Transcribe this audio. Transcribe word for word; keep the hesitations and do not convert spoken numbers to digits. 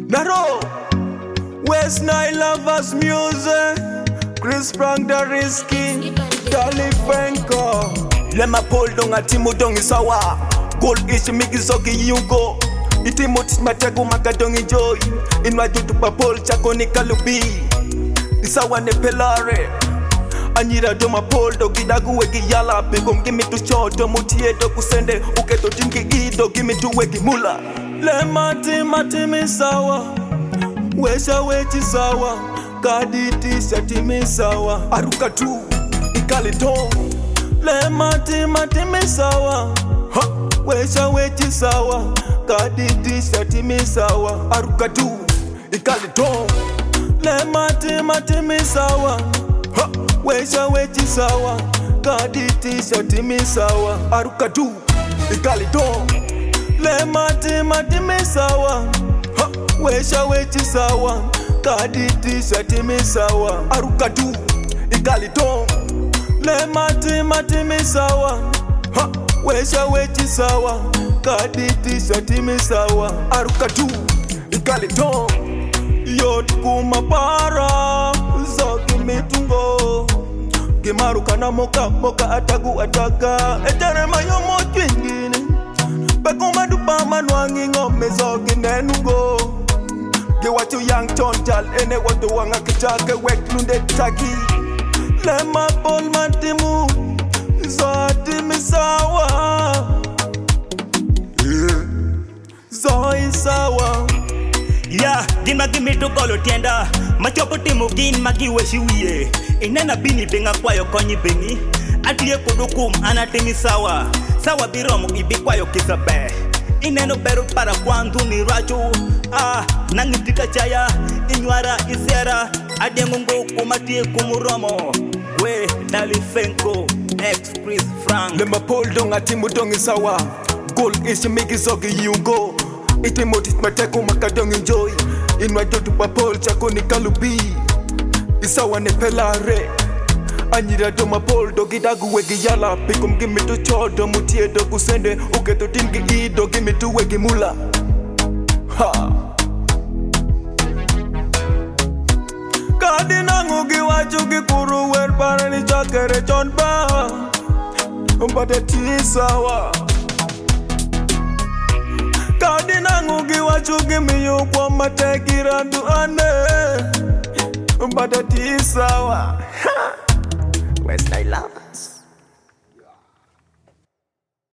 Naro, West Nile Lovers Music, Chris Frank the Risky, Dali Fenko. Lema Paul donga timu dongi sawa. Gold ishi miki soki yugo. Itimoti matego makadongi joy. Inwa jutu pa Paul chako ni kalubi. Isawa ne pelare. Anyira doma Paul dogi dagu wegi yala. Begom gimme to choto mutie do kusende. Uketo tinki ido gimme to wegi mula. Lema tima timi sawa. Wesha wechi sawa. Kaditi shatimi sawa. Aruka tu ikali ton. Lema tima timi sawa. Ha, wesha wechi sawa. Kaditi shatimi sawa. Aruka tu ikali ton. Lema tima timi sawa. Ha, wesha wechi sawa. Kaditi shatimi sawa. Aruka tu ikali ton. Lema tima timi sawa. Ha, wesha wechi sawa. Kaditi shatimi sawa. Aruka tu ikali ton. Lema tima timi sawa. Ha, wesha wechi sawa. Kaditi shatimi sawa. Aruka tu ikali ton. Yot kuma para zogi mitungo. Gimaruka na moka moka atagu ataka. Etere mayo mo twingine. Bekuma dupa manwangi ngome zogi nenugo. Get what you young tontal, ene what the wanga kitake wek lunde taki. Lema Paul matimu, zoti misawa. Yeah, zoi sawa. Yeah, gima gimi to kolo tienda. Machopo timu gin magi weshiwie. Inena bini benga kwayo konyi bengi. Atiye kudukum anatimi sawa. Sawa biromu ibi kwayo kisabe. Ineno beru para kwandu ni racho. Ah, nangitika chaya. Inywara isera. Adiengungo kumatie kumuromo. We, Dali Fenko, ex Chris Frank. Lema Paul donga timu dongi sawa. Gold ishi miki sogi yugo. Itimoti mateko makadongi enjoy. Inwa jotu pa Paul chako ni kalubi. Isawa ne pelare. Anyira doma Paul dogi dagu wegi yala. Pikum gimme to chodo mutie do kusende. Uketo tingi ido gimme to wegi mula. Ha. Kadina ngugi wachugi kuru wer parani chakere chonpa. Umbade tisawa. Kadina ngugi wachugi miyu kwa mategira tu ane. Umbade tisawa. West Nile Lovers.